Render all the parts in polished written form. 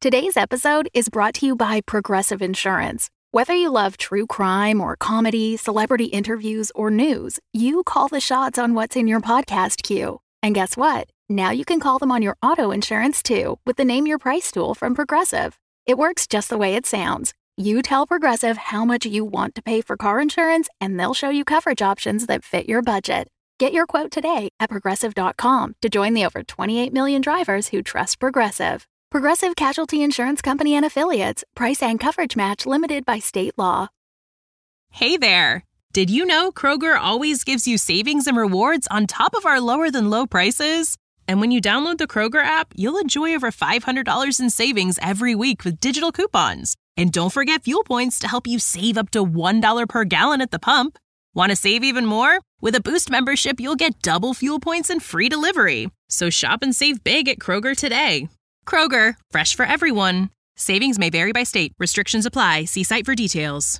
Today's episode is brought to you by Progressive Insurance. Whether you love true crime or comedy, celebrity interviews, or news, you call the shots on what's in your podcast queue. And guess what? Now you can call them on your auto insurance too with the Name Your Price tool from Progressive. It works just the way it sounds. You tell Progressive how much you want to pay for car insurance, and they'll show you coverage options that fit your budget. Get your quote today at Progressive.com to join the over 28 million drivers who trust Progressive. Progressive Casualty Insurance Company and Affiliates. Price and coverage match limited by state law. Hey there! Did you know Kroger always gives you savings and rewards on top of our lower-than-low prices? And when you download the Kroger app, you'll enjoy over $500 in savings every week with digital coupons. And don't forget fuel points to help you save up to $1 per gallon at the pump. Want to save even more? With a Boost membership, you'll get double fuel points and free delivery. So shop and save big at Kroger today. Kroger, fresh for everyone. Savings may vary by state. Restrictions apply. See site for details.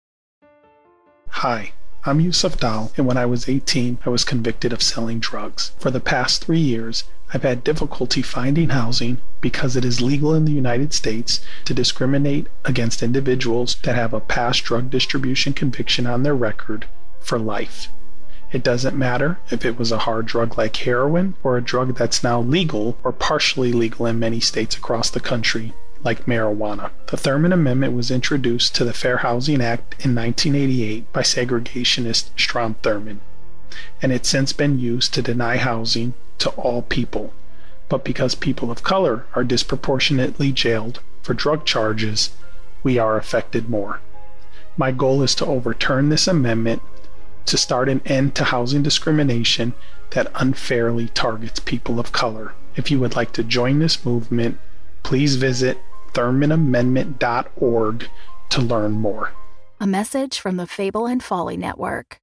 Hi, I'm Yusuf Dal, and when I was 18, I was convicted of selling drugs. For the past 3 years, I've had difficulty finding housing because it is legal in the United States to discriminate against individuals that have a past drug distribution conviction on their record for life. It doesn't matter if it was a hard drug like heroin or a drug that's now legal or partially legal in many states across the country, like marijuana. The Thurmond Amendment was introduced to the Fair Housing Act in 1988 by segregationist Strom Thurmond, and it's since been used to deny housing to all people. But because people of color are disproportionately jailed for drug charges, we are affected more. My goal is to overturn this amendment to start an end to housing discrimination that unfairly targets people of color. If you would like to join this movement, please visit ThurmondAmendment.org to learn more. A message from the Fable and Folly Network.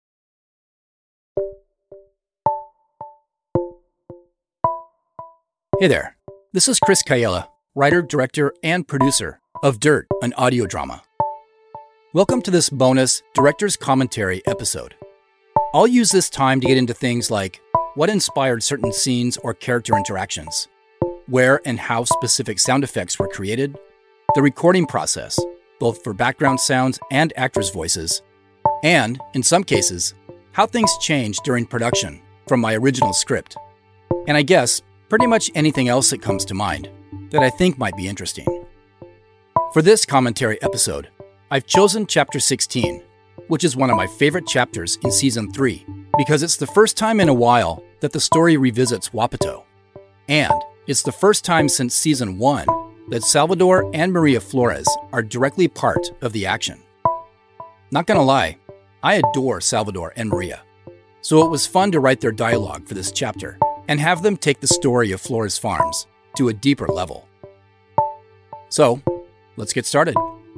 Hey there, this is Chris Cayella, writer, director, and producer of Dirt, an audio drama. Welcome to this bonus Director's Commentary episode. I'll use this time to get into things like what inspired certain scenes or character interactions, where and how specific sound effects were created, the recording process, both for background sounds and actors' voices, and, in some cases, how things changed during production from my original script. And I guess pretty much anything else that comes to mind that I think might be interesting. For this commentary episode, I've chosen Chapter 16, which is one of my favorite chapters in Season 3, because it's the first time in a while that the story revisits Wapato. And it's the first time since Season 1 that Salvador and Maria Flores are directly part of the action. Not gonna lie, I adore Salvador and Maria, so it was fun to write their dialogue for this chapter and have them take the story of Flores Farms to a deeper level. So, let's get started.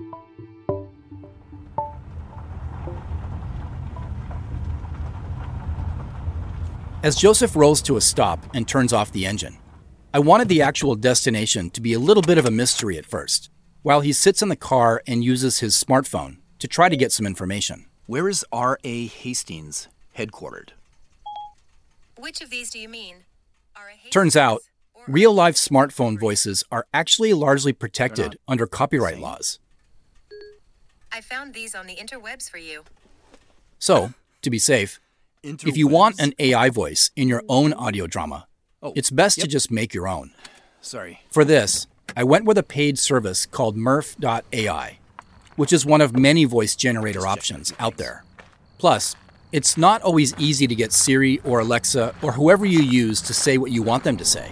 As Joseph rolls to a stop and turns off the engine, I wanted the actual destination to be a little bit of a mystery at first, while he sits in the car and uses his smartphone to try to get some information. Where is R.A. Hastings headquartered? Which of these do you mean? Turns out, real-life smartphone voices are actually largely protected under copyright laws. I found these on the interwebs for you. So, to be safe, if you want an AI voice in your own audio drama, it's best to just make your own. Sorry. For this, I went with a paid service called Murph.ai, which is one of many voice generator options out there. Plus, it's not always easy to get Siri or Alexa or whoever you use to say what you want them to say.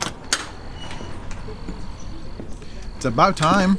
It's about time.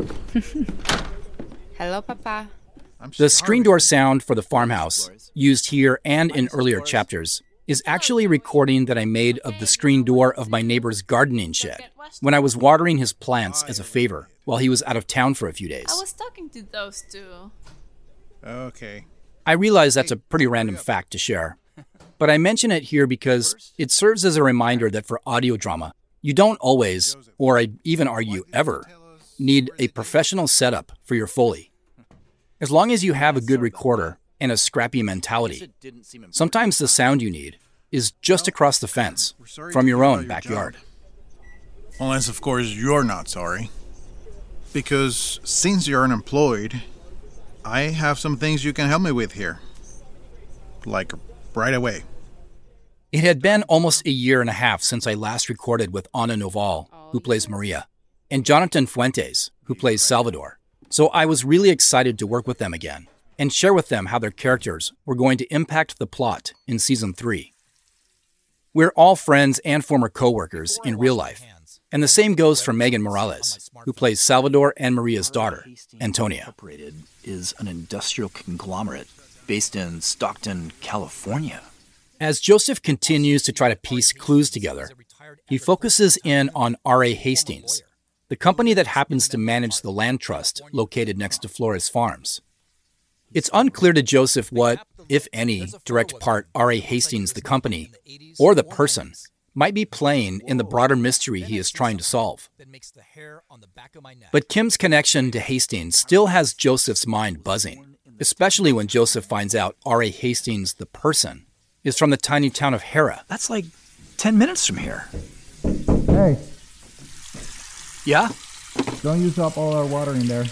Hello, Papa. The screen door sound for the farmhouse, used here and in earlier chapters, is actually a recording that I made of the screen door of my neighbor's gardening shed when I was watering his plants as a favor while he was out of town for a few days. I was talking to those two. Okay. I realize that's a pretty random fact to share, but I mention it here because it serves as a reminder that for audio drama, you don't always, or I'd even argue ever, need a professional setup for your Foley. As long as you have a good recorder and a scrappy mentality, sometimes the sound you need is just across the fence from your own backyard. Unless, of course, you're not sorry. because since you're unemployed, I have some things you can help me with here. Like, right away. It had been almost a year and a half since I last recorded with Ana Noval, who plays Maria, and Jonathan Fuentes, who plays Salvador. So I was really excited to work with them again and share with them how their characters were going to impact the plot in Season 3. We're all friends and former co-workers in real life, and the same goes for Megan Morales, who plays Salvador and Maria's daughter, Antonia. Incorporated is an industrial conglomerate based in Stockton, California. As Joseph continues to try to piece clues together, he focuses in on R.A. Hastings, the company that happens to manage the land trust located next to Flores Farms. It's unclear to Joseph what, if any, direct part R.A. Hastings, the company, or the person, might be playing in the broader mystery he is trying to solve. But Kim's connection to Hastings still has Joseph's mind buzzing, especially when Joseph finds out R.A. Hastings, the person, is from the tiny town of Hera. That's like 10 minutes from here. Hey, Yeah? don't use up all our water in there.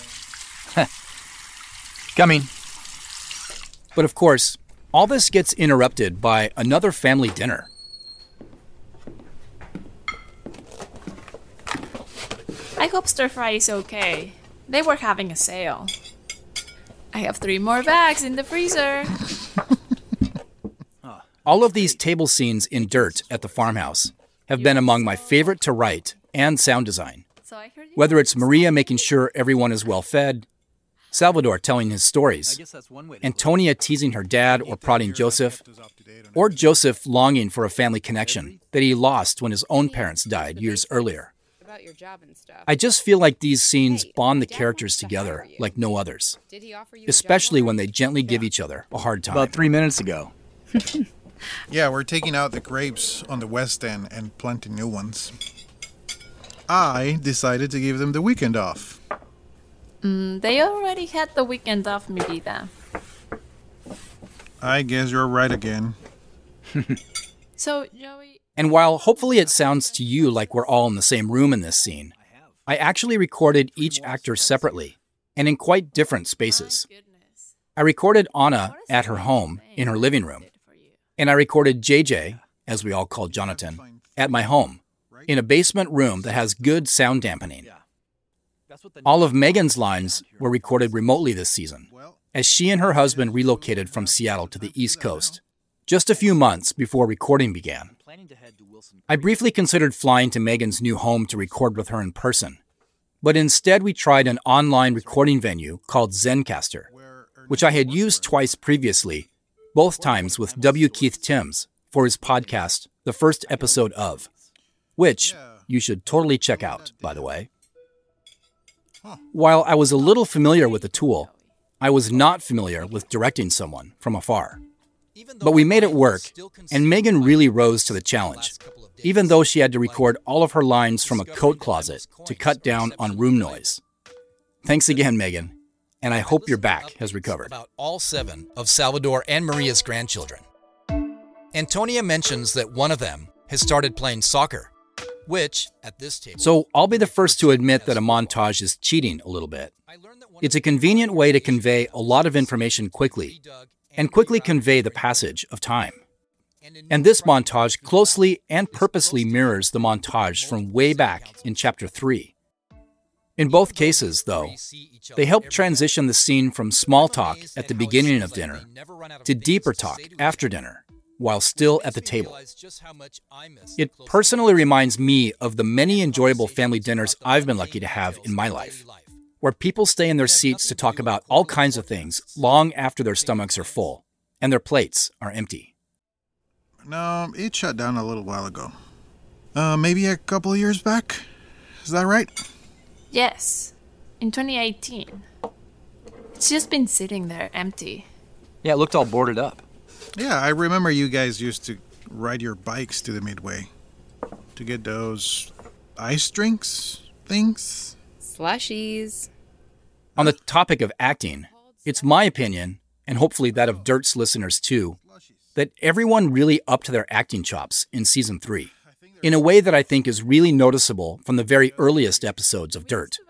Coming. But of course, all this gets interrupted by another family dinner. I hope stir fry is okay. They were having a sale. I have 3 more bags in the freezer. All of these table scenes in Dirt at the farmhouse have been among my favorite to write and sound design. So I heard you. Whether it's Maria making sure everyone is well fed, Salvador telling his stories, Antonia teasing her dad or prodding Joseph, or Joseph longing for a family connection that he lost when his own parents died years earlier. About your job and stuff. I just feel like these scenes bond the characters together like no others, Did he offer you a especially job when they gently give each other a hard time. About 3 minutes ago. Yeah, we're taking out the grapes on the west end and planting new ones. I decided to give them the weekend off. They already had the weekend off, mi vida. I guess you're right again. So, Joey... And while hopefully it sounds to you like we're all in the same room in this scene, I actually recorded each actor separately and in quite different spaces. I recorded Ana at her home in her living room, and I recorded JJ, as we all call Jonathan, at my home, in a basement room that has good sound dampening. All of Megan's lines were recorded remotely this season, as she and her husband relocated from Seattle to the East Coast, just a few months before recording began. I briefly considered flying to Megan's new home to record with her in person, but instead we tried an online recording venue called Zencastr, which I had used twice previously, both times with W. Keith Timms for his podcast, The First Episode Of, which you should totally check out, by the way. While I was a little familiar with the tool, I was not familiar with directing someone from afar. But we made it work, and Megan really rose to the challenge, even though she had to record all of her lines from a coat closet to cut down on room noise. Thanks again, Megan, and I hope your back has recovered. About all 7 of Salvador and Maria's grandchildren. Antonia mentions that one of them has started playing soccer, which, at this table... So I'll be the first to admit that a montage is cheating a little bit. It's a convenient way to convey a lot of information quickly, and quickly convey the passage of time. And this montage closely and purposely mirrors the montage from way back in Chapter 3. In both cases, though, they help transition the scene from small talk at the beginning of dinner to deeper talk after dinner, while still at the table. It personally reminds me of the many enjoyable family dinners I've been lucky to have in my life, where people stay in their seats to talk about all kinds of things long after their stomachs are full and their plates are empty. No, it shut down a little while ago. Maybe a couple of years back? Is that right? Yes, in 2018. It's just been sitting there empty. Yeah, it looked all boarded up. Yeah, I remember you guys used to ride your bikes to the Midway to get those ice drinks things. Slushies. On the topic of acting, it's my opinion, and hopefully that of Dirt's listeners too, that everyone really upped their acting chops in Season 3, in a way that I think is really noticeable from the very earliest episodes of Dirt.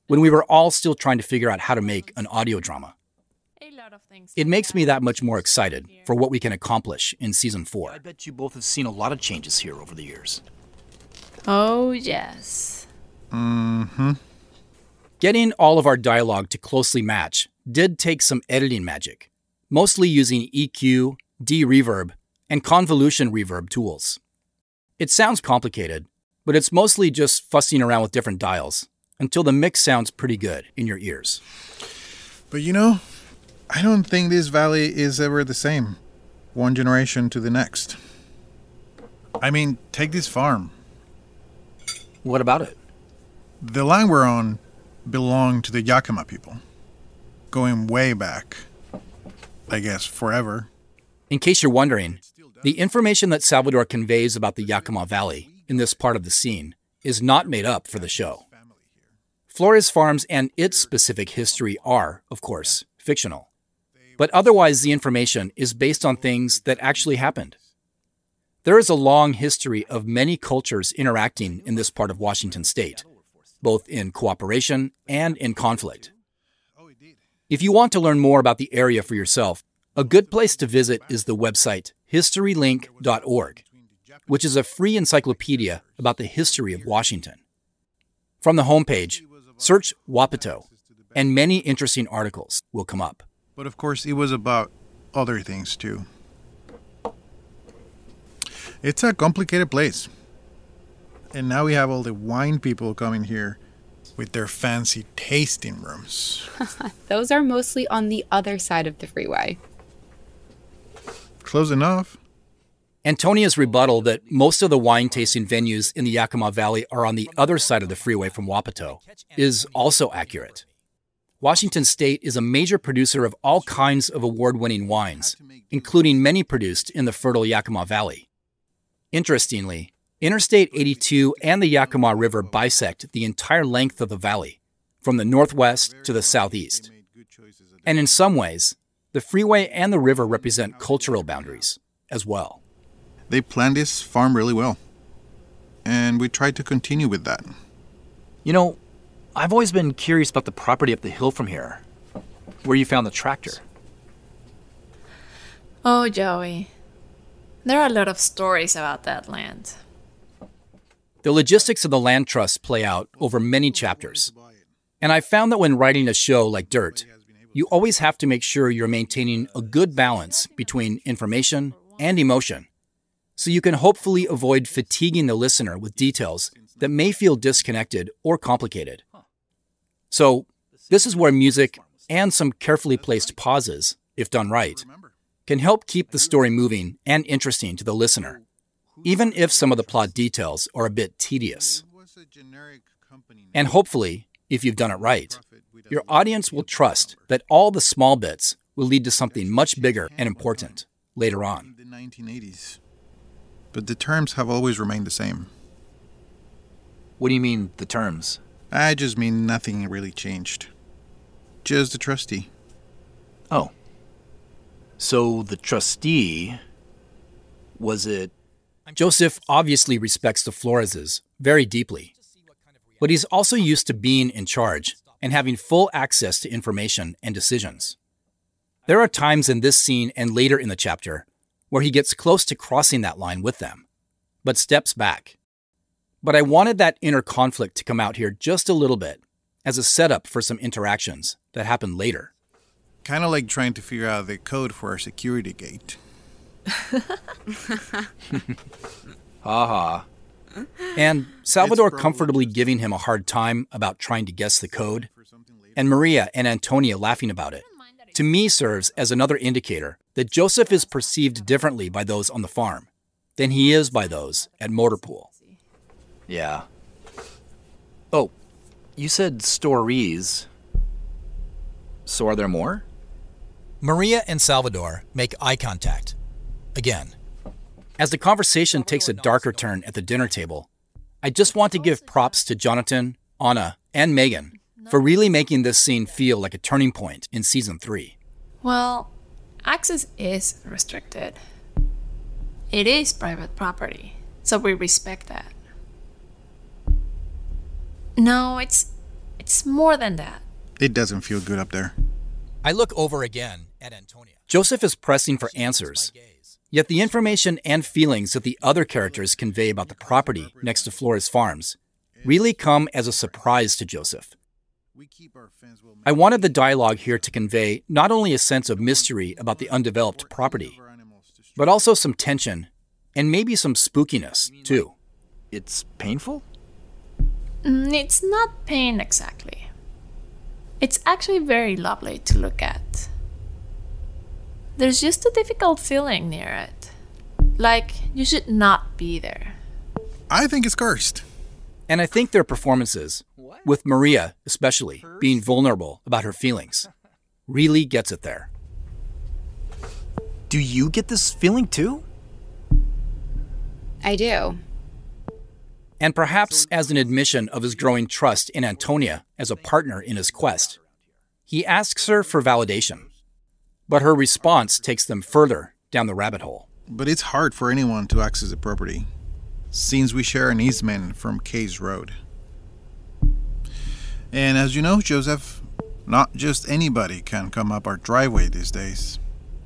when we were all still trying to figure out how to make an audio drama. It makes me that much more excited for what we can accomplish in Season 4. I bet you both have seen a lot of changes here over the years. Oh, yes. Mm-hmm. Getting all of our dialogue to closely match did take some editing magic, mostly using EQ, de-reverb, and convolution reverb tools. It sounds complicated, but it's mostly just fussing around with different dials until the mix sounds pretty good in your ears. But I don't think this valley is ever the same, one generation to the next. I mean, take this farm. What about it? The land we're on belonged to the Yakima people, going way back, I guess forever. In case you're wondering, the information that Salvador conveys about the Yakima Valley in this part of the scene is not made up for the show. Flores Farms and its specific history are, of course, fictional. But otherwise, the information is based on things that actually happened. There is a long history of many cultures interacting in this part of Washington state, both in cooperation and in conflict. If you want to learn more about the area for yourself, a good place to visit is the website historylink.org, which is a free encyclopedia about the history of Washington. From the homepage, search Wapato, and many interesting articles will come up. But of course, it was about other things too. It's a complicated place. And now we have all the wine people coming here with their fancy tasting rooms. Those are mostly on the other side of the freeway. Close enough. Antonia's rebuttal that most of the wine tasting venues in the Yakima Valley are on the other side of the freeway from Wapato is also accurate. Washington State is a major producer of all kinds of award-winning wines, including many produced in the fertile Yakima Valley. Interestingly, Interstate 82 and the Yakima River bisect the entire length of the valley, from the northwest to the southeast. And in some ways, the freeway and the river represent cultural boundaries as well. They planned this farm really well. And we tried to continue with that. I've always been curious about the property up the hill from here, where you found the tractor. Oh, Joey. There are a lot of stories about that land. The logistics of the land trust play out over many chapters. And I found that when writing a show like Dirt, you always have to make sure you're maintaining a good balance between information and emotion, so you can hopefully avoid fatiguing the listener with details that may feel disconnected or complicated. So, this is where music and some carefully placed pauses, if done right, can help keep the story moving and interesting to the listener, even if some of the plot details are a bit tedious. And hopefully, if you've done it right, your audience will trust that all the small bits will lead to something much bigger and important later on. In the 1980s. But the terms have always remained the same. What do you mean, the terms? I just mean nothing really changed. Just the trustee. Oh. So the trustee, was it... Joseph obviously respects the Floreses very deeply, but he's also used to being in charge and having full access to information and decisions. There are times in this scene and later in the chapter where he gets close to crossing that line with them, but steps back. But I wanted that inner conflict to come out here just a little bit as a setup for some interactions that happen later. Kind of like trying to figure out the code for our security gate. Ha. And Salvador comfortably giving him a hard time about trying to guess the code, and Maria and Antonia laughing about it, to me serves as another indicator that Joseph is perceived differently by those on the farm than he is by those at Motorpool. Yeah. Oh, you said stories. So are there more? Maria and Salvador make eye contact. Again. As the conversation takes a darker turn at the dinner table, I just want to give props to Jonathan, Anna, and Megan for really making this scene feel like a turning point in Season 3. Well, access is restricted. It is private property, so we respect that. No, it's It's more than that. It doesn't feel good up there. I look over again at Antonia. Joseph is pressing for answers, yet the information and feelings that the other characters convey about the property next to Flores Farms really come as a surprise to Joseph. I wanted the dialogue here to convey not only a sense of mystery about the undeveloped property, but also some tension and maybe some spookiness, too. It's painful? It's not pain exactly. It's actually very lovely to look at. There's just a difficult feeling near it. Like you should not be there. I think it's cursed. And I think their performances, with Maria especially, being vulnerable about her feelings, really gets it there. Do you get this feeling too? I do. And perhaps as an admission of his growing trust in Antonia as a partner in his quest, he asks her for validation. But her response takes them further down the rabbit hole. But it's hard for anyone to access the property, since we share an easement from Case Road. And as you know, Joseph, not just anybody can come up our driveway these days.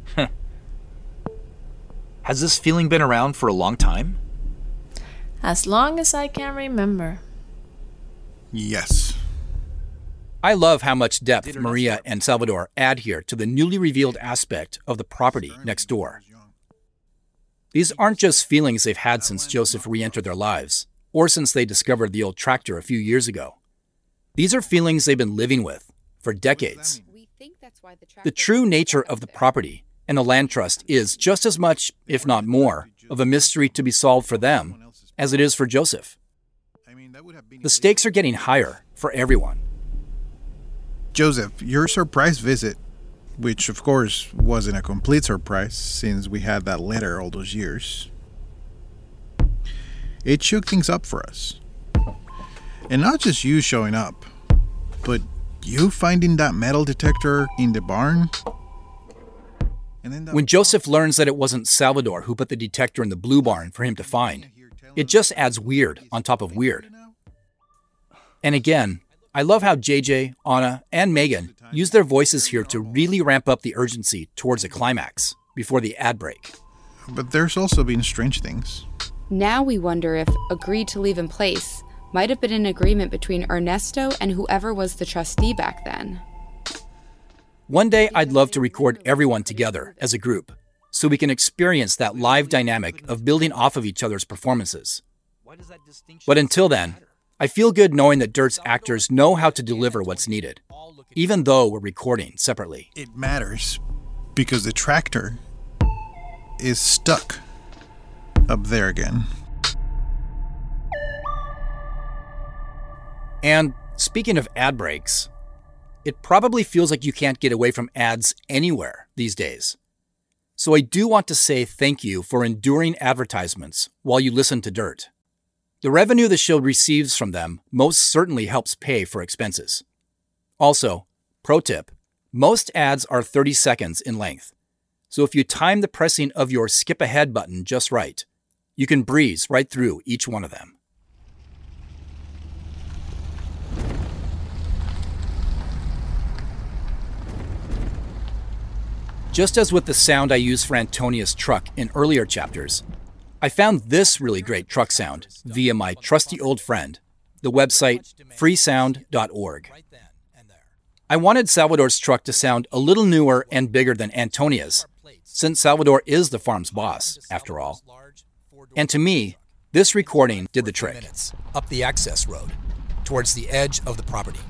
Has this feeling been around for a long time? As long as I can remember. Yes. I love how much depth Maria and Salvador add here to the newly revealed aspect of the property next door. These aren't just feelings they've had since Joseph re-entered their lives, or since they discovered the old tractor a few years ago. These are feelings they've been living with for decades. The true nature of the property and the land trust is just as much, if not more, of a mystery to be solved for them as it is for Joseph. The stakes are getting higher for everyone. Joseph, your surprise visit, which of course wasn't a complete surprise since we had that letter all those years, it shook things up for us. And not just you showing up, but you finding that metal detector in the barn. When Joseph learns that it wasn't Salvador who put the detector in the blue barn for him to find, it just adds weird on top of weird. And again, I love how JJ, Anna, and Megan use their voices here to really ramp up the urgency towards a climax before the ad break. But there's also been strange things. Now we wonder if agreed to leave in place might have been an agreement between Ernesto and whoever was the trustee back then. One day I'd love to record everyone together as a group so we can experience that live dynamic of building off of each other's performances. But until then, I feel good knowing that Dirt's actors know how to deliver what's needed, even though we're recording separately. It matters because the tractor is stuck up there again. And speaking of ad breaks, it probably feels like you can't get away from ads anywhere these days. So I do want to say thank you for enduring advertisements while you listen to Dirt. The revenue the show receives from them most certainly helps pay for expenses. Also, pro tip, most ads are 30 seconds in length. So if you time the pressing of your skip ahead button just right, you can breeze right through each one of them. Just as with the sound I used for Antonia's truck in earlier chapters, I found this really great truck sound via my trusty old friend, the website freesound.org. I wanted Salvador's truck to sound a little newer and bigger than Antonia's, since Salvador is the farm's boss, after all. And to me, this recording did the trick. Up the access road, towards the edge of the property.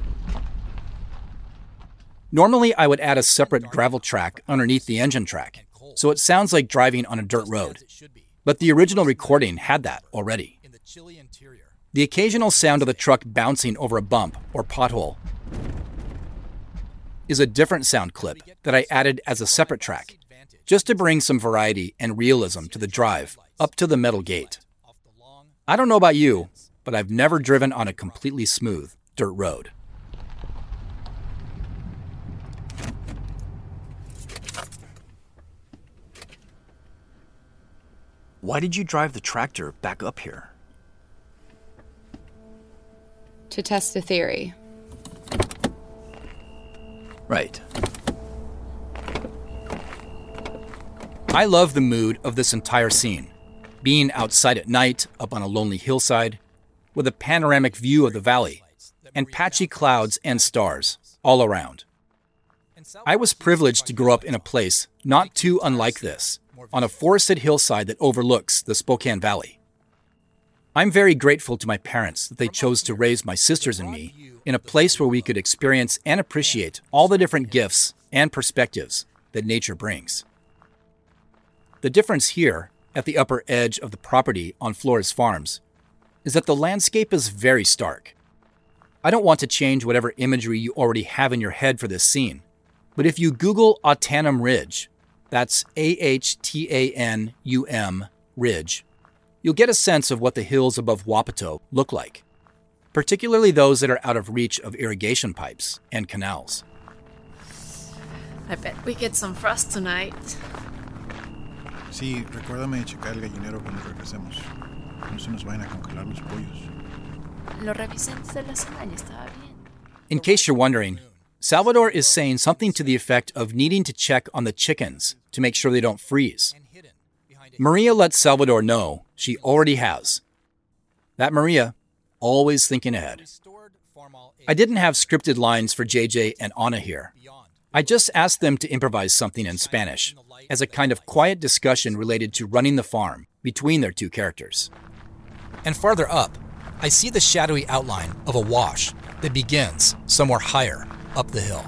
Normally, I would add a separate gravel track underneath the engine track, so it sounds like driving on a dirt road. But the original recording had that already. The occasional sound of the truck bouncing over a bump or pothole is a different sound clip that I added as a separate track, just to bring some variety and realism to the drive up to the metal gate. I don't know about you, but I've never driven on a completely smooth dirt road. Why did you drive the tractor back up here? To test a theory. Right. I love the mood of this entire scene. Being outside at night, up on a lonely hillside, with a panoramic view of the valley, and patchy clouds and stars all around. I was privileged to grow up in a place not too unlike this, on a forested hillside that overlooks the Spokane Valley. I'm very grateful to my parents that they chose to raise my sisters and me in a place where we could experience and appreciate all the different gifts and perspectives that nature brings. The difference here, at the upper edge of the property on Flores Farms, is that the landscape is very stark. I don't want to change whatever imagery you already have in your head for this scene, but if you Google Ahtanum Ridge, that's Ahtanum Ridge, you'll get a sense of what the hills above Wapato look like, particularly those that are out of reach of irrigation pipes and canals. I bet we get some frost tonight. Sí, recuérdame de checar el gallinero cuando regresemos. No se nos vayan a congelar los pollos. Lo revisé antes de la cena y estaba bien. In case you're wondering, Salvador is saying something to the effect of needing to check on the chickens to make sure they don't freeze. Maria lets Salvador know she already has. That Maria, always thinking ahead. I didn't have scripted lines for JJ and Anna here. I just asked them to improvise something in Spanish as a kind of quiet discussion related to running the farm between their two characters. And farther up, I see the shadowy outline of a wash that begins somewhere higher up the hill.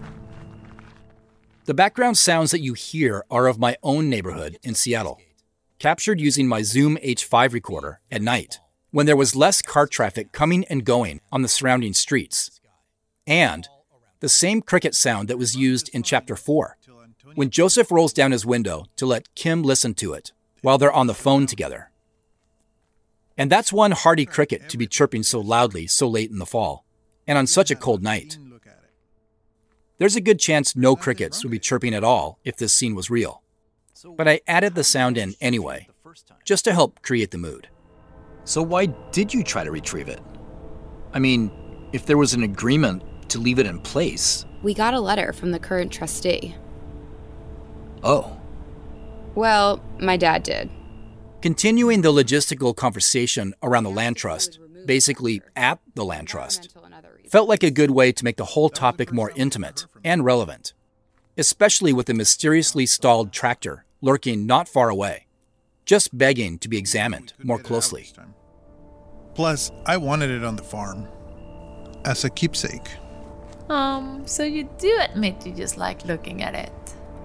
The background sounds that you hear are of my own neighborhood in Seattle, captured using my Zoom H5 recorder at night, when there was less car traffic coming and going on the surrounding streets, and the same cricket sound that was used in Chapter 4, when Joseph rolls down his window to let Kim listen to it while they're on the phone together. And that's one hardy cricket to be chirping so loudly so late in the fall, and on such a cold night. There's a good chance no crickets would be chirping at all if this scene was real, but I added the sound in anyway, just to help create the mood. So why did you try to retrieve it? I mean, if there was an agreement to leave it in place. We got a letter from the current trustee. Oh. Well, my dad did. Continuing the logistical conversation around the land trust, basically at the land trust, felt like a good way to make the whole topic more intimate and relevant, especially with the mysteriously stalled tractor lurking not far away, just begging to be examined more closely. Plus, I wanted it on the farm as a keepsake. So you do admit you just like looking at it.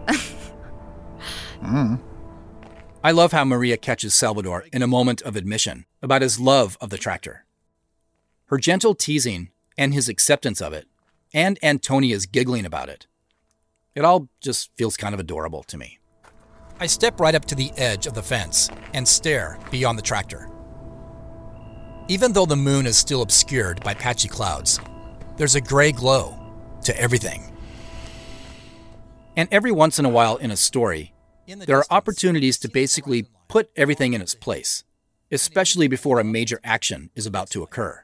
I love how Maria catches Salvador in a moment of admission about his love of the tractor. Her gentle teasing and his acceptance of it, and Antonia's giggling about it. It all just feels kind of adorable to me. I step right up to the edge of the fence and stare beyond the tractor. Even though the moon is still obscured by patchy clouds, there's a gray glow to everything. And every once in a while in a story, there are opportunities to basically put everything in its place, especially before a major action is about to occur.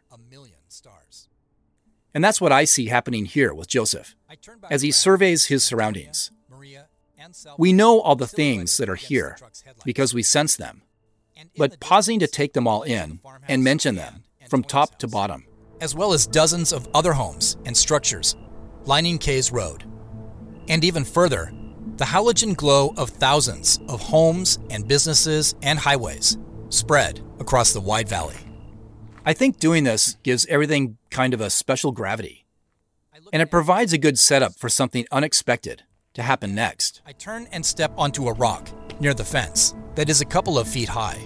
And that's what I see happening here with Joseph, as he surveys his surroundings. We know all the things that are here because we sense them, but pausing to take them all in and mention them from top to bottom, as well as dozens of other homes and structures lining Kay's Road. And even further, the halogen glow of thousands of homes and businesses and highways spread across the wide valley. I think doing this gives everything kind of a special gravity, and it provides a good setup for something unexpected to happen next. I turn and step onto a rock near the fence that is a couple of feet high.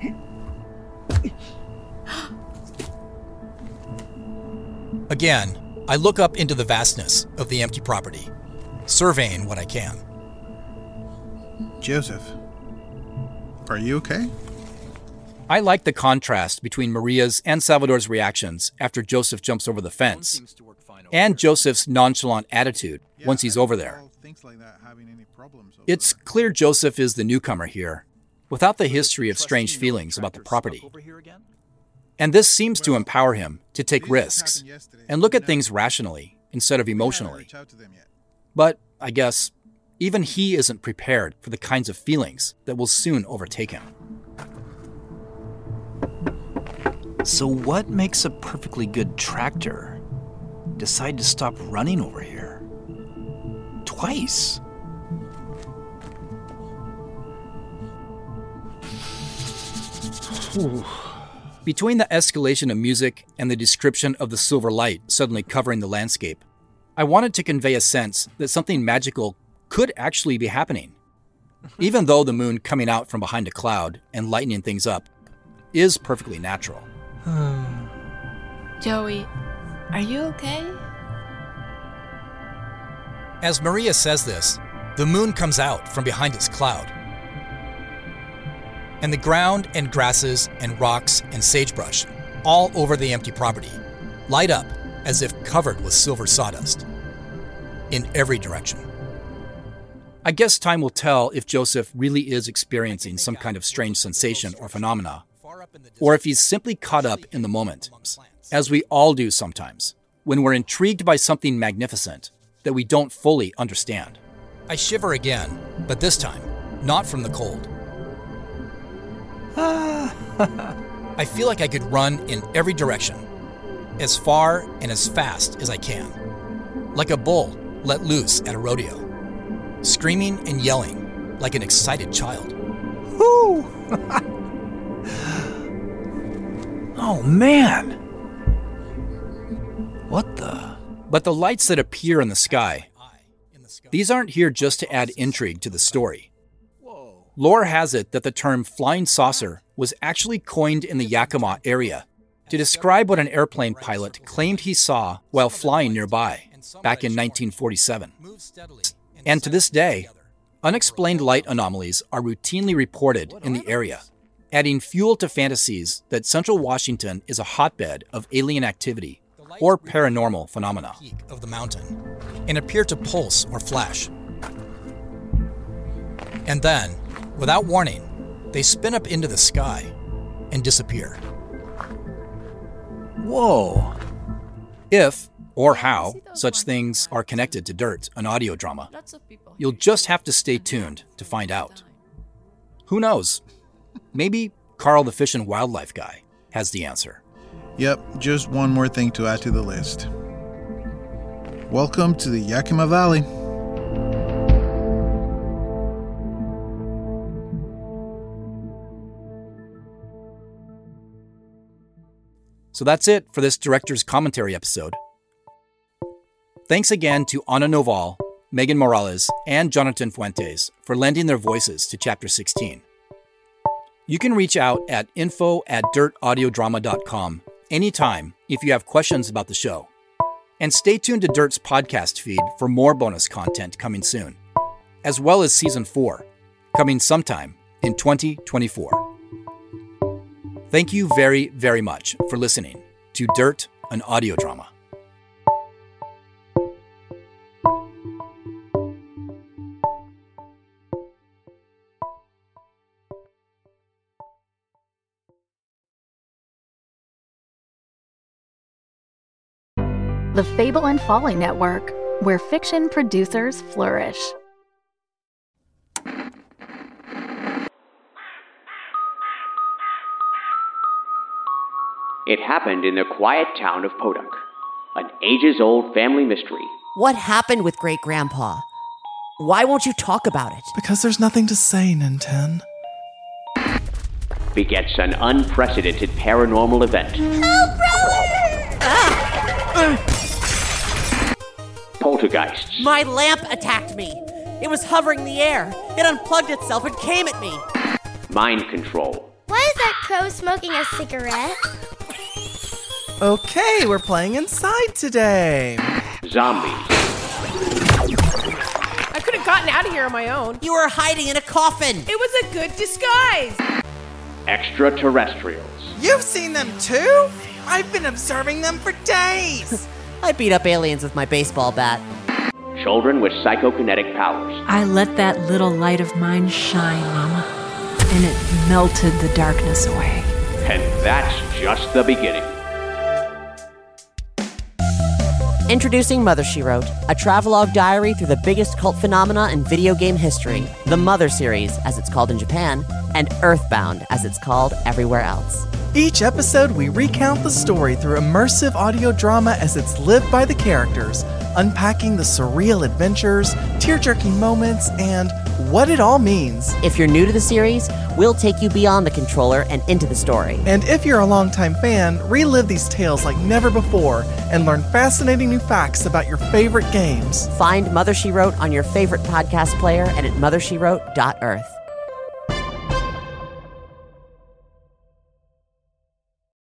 Again, I look up into the vastness of the empty property, surveying what I can. Joseph, are you okay? I like the contrast between Maria's and Salvador's reactions after Joseph jumps over the fence, and Joseph's nonchalant attitude once he's over there. It's clear Joseph is the newcomer here, without the history of strange feelings about the property. And this seems to empower him to take risks and look at things rationally instead of emotionally. Reach out to them yet. But I guess even he isn't prepared for the kinds of feelings that will soon overtake him. So what makes a perfectly good tractor decide to stop running over here? Twice. Between the escalation of music and the description of the silver light suddenly covering the landscape, I wanted to convey a sense that something magical could actually be happening. Even though the moon coming out from behind a cloud and lightening things up is perfectly natural. Joey, are you okay? As Maria says this, the moon comes out from behind its cloud. And the ground and grasses and rocks and sagebrush all over the empty property light up as if covered with silver sawdust in every direction. I guess time will tell if Joseph really is experiencing some kind of strange sensation or phenomena, or if he's simply caught up in the moment, as we all do sometimes, when we're intrigued by something magnificent that we don't fully understand. I shiver again, but this time, not from the cold. I feel like I could run in every direction, as far and as fast as I can, like a bull let loose at a rodeo, screaming and yelling like an excited child. Woo! Oh, man! What the? But the lights that appear in the sky, these aren't here just to add intrigue to the story. Lore has it that the term flying saucer was actually coined in the Yakima area to describe what an airplane pilot claimed he saw while flying nearby back in 1947. And to this day, unexplained light anomalies are routinely reported in the area, adding fuel to fantasies that Central Washington is a hotbed of alien activity or paranormal phenomena of the mountain, and appear to pulse or flash. And then, without warning, they spin up into the sky and disappear. Whoa. If, or how, such things are connected to Dirt, an audio drama, you'll just have to stay tuned to find out. Who knows? Maybe Carl the Fish and Wildlife guy has the answer. Yep, just one more thing to add to the list. Welcome to the Yakima Valley. So that's it for this director's commentary episode. Thanks again to Ana Noval, Megan Morales, and Jonathan Fuentes for lending their voices to Chapter 16. You can reach out at info@dirtaudiodrama.com anytime if you have questions about the show. And stay tuned to Dirt's podcast feed for more bonus content coming soon, as well as Season 4, coming sometime in 2024. Thank you very, very much for listening to Dirt, an audio drama. The Fable and Folly Network, where fiction producers flourish. It happened in the quiet town of Podunk, an ages-old family mystery. What happened with Great Grandpa? Why won't you talk about it? Because there's nothing to say, Ninten. Begets an unprecedented paranormal event. Help, brother! Poltergeists. My lamp attacked me. It was hovering in the air. It unplugged itself and came at me. Mind control. Why is that crow smoking a cigarette? Okay, we're playing inside today. Zombies. I could have gotten out of here on my own. You were hiding in a coffin. It was a good disguise. Extraterrestrials. You've seen them too? I've been observing them for days. I beat up aliens with my baseball bat. Children with psychokinetic powers. I let that little light of mine shine, Mama, and it melted the darkness away. And that's just the beginning. Introducing Mother, She Wrote, a travelogue diary through the biggest cult phenomena in video game history, the Mother series, as it's called in Japan, and Earthbound, as it's called everywhere else. Each episode, we recount the story through immersive audio drama as it's lived by the characters, unpacking the surreal adventures, tear-jerking moments, and what it all means. If you're new to the series, we'll take you beyond the controller and into the story. And if you're a longtime fan, relive these tales like never before and learn fascinating new facts about your favorite games. Find Mother, She Wrote on your favorite podcast player and at mothershewrote.earth.